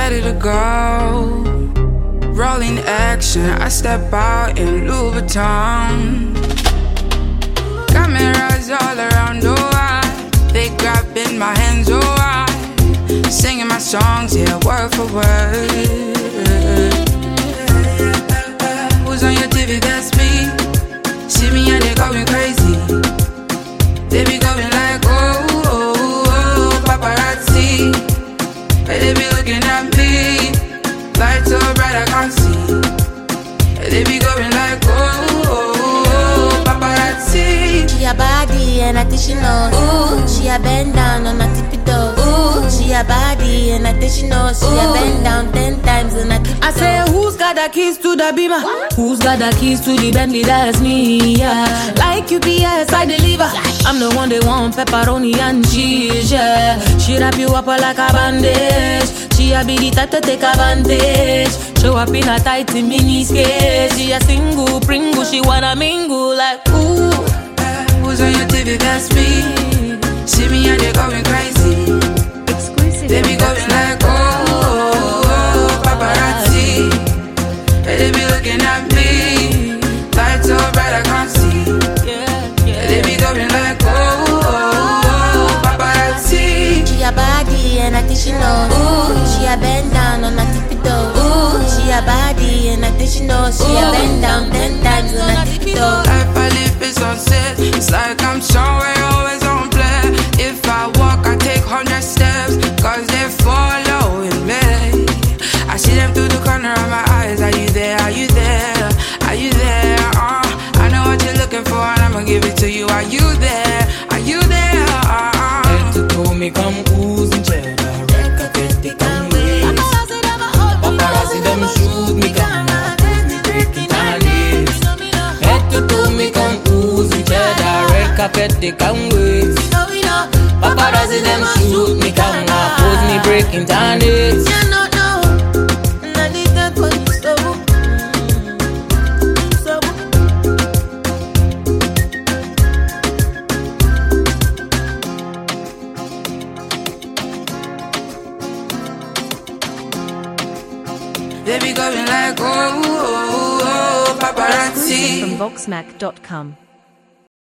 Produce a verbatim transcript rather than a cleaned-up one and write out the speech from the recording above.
ready to go. Rolling action, I step out in Louis Vuitton. Cameras all around, oh I. They grabbing my hands, oh I. Singing my songs, yeah, word for word. Who's on your T V? That's me. See me and they going crazy. They be going like, oh, oh, oh, paparazzi. They be looking at me, light so bright I can't see. They be going like, oh, oh, oh, paparazzi. She a body and I think she knows. Ooh, she a bend down on a tippy toes. Ooh, she a body and I think she knows. She a bend down ten times on a tippy toes. I say, who's got the keys to the Beamer? What? Who's got the keys to the Bentley? That's me, yeah. Like U P S, I deliver. I'm the one they want, pepperoni and cheese, yeah. She wrap you up like a bandage. She a be the type to take advantage. Show up in a tight mini skirt. She a single pringle, she wanna mingle like, ooh. Who's on your T V? That's me. See me and they going crazy. Exclusive. They be going like, oh, oh, oh, paparazzi. They be looking at me, light so bright I can't see. They be going like, oh, oh, oh, paparazzi. She a body and I think she knows. Ooh, she a bend down on a tippy toe. Ooh, she a body and I think she knows. She a bend down ten times on a tippy toe. Life I live is sunset. It's like I'm somewhere always on play. If I walk, I take hundred steps, cause they following me. I see them through the corner of my eyes. Are you there? Are you there? Are you there? Uh, I know what you're looking for and I'ma give it to you. Are you there? Are you there? Uh, Head to toe, me come oozing cheddar. Red carpet, they come wait. Paparazzi them shoot me, come now. Breaking down this. Head to toe, me come oozing cheddar. Red carpet, they come wait. Paparazzi them shoot me, come now. Pose me breaking down this. They be going like, oh, oh, oh, paparazzi. From Voxmac dot com.